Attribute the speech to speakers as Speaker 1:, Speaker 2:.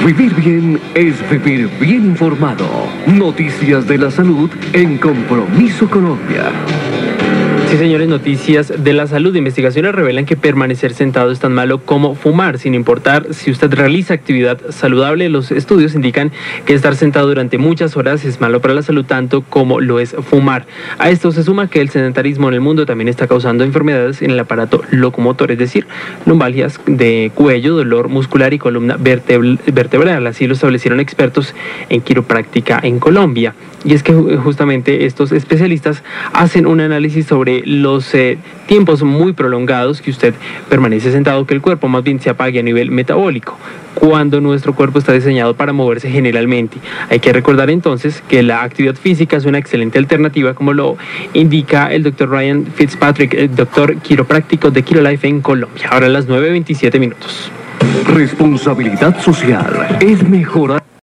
Speaker 1: Vivir bien es vivir bien informado. Noticias de la salud en Compromiso Colombia.
Speaker 2: Sí, señores, noticias de la salud. Investigaciones revelan que permanecer sentado es tan malo como fumar, sin importar si usted realiza actividad saludable. Los estudios indican que estar sentado durante muchas horas es malo para la salud, tanto como lo es fumar. A esto se suma que el sedentarismo en el mundo también está causando enfermedades en el aparato locomotor, es decir, lumbalgias de cuello, dolor muscular y columna vertebral. Así lo establecieron expertos en quiropráctica en Colombia. Y es que justamente estos especialistas hacen un análisis sobre los tiempos muy prolongados que usted permanece sentado, que el cuerpo más bien se apague a nivel metabólico, cuando nuestro cuerpo está diseñado para moverse generalmente. Hay que recordar entonces que la actividad física es una excelente alternativa, como lo indica el doctor Ryan Fitzpatrick, doctor quiropráctico de Quirolife en Colombia. Ahora a las 9:27 minutos.
Speaker 1: Responsabilidad social es mejorar.